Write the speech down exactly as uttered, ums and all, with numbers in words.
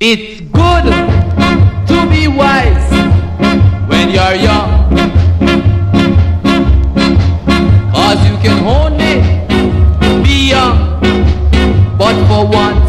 It's good to be wise when you're young, 'cause you can only be young but for one